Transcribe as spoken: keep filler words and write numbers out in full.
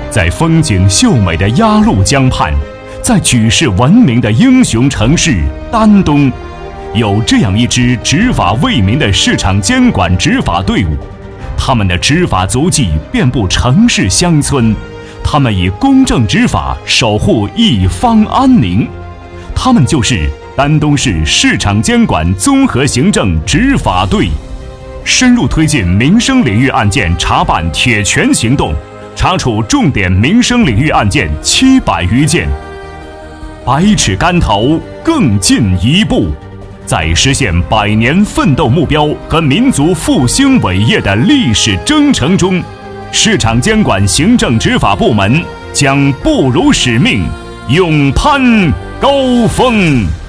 在风景秀美的鸭绿江畔，在举世闻名的英雄城市丹东，有这样一支执法为民的市场监管执法队伍。他们的执法足迹遍布城市乡村，他们以公正执法守护一方安宁。他们就是丹东市市场监管综合行政执法队，深入推进民生领域案件查办铁拳行动，查处重点民生领域案件七百余件，百尺竿头更进一步。在实现百年奋斗目标和民族复兴伟业的历史征程中，市场监管行政执法部门将不辱使命，勇攀高峰。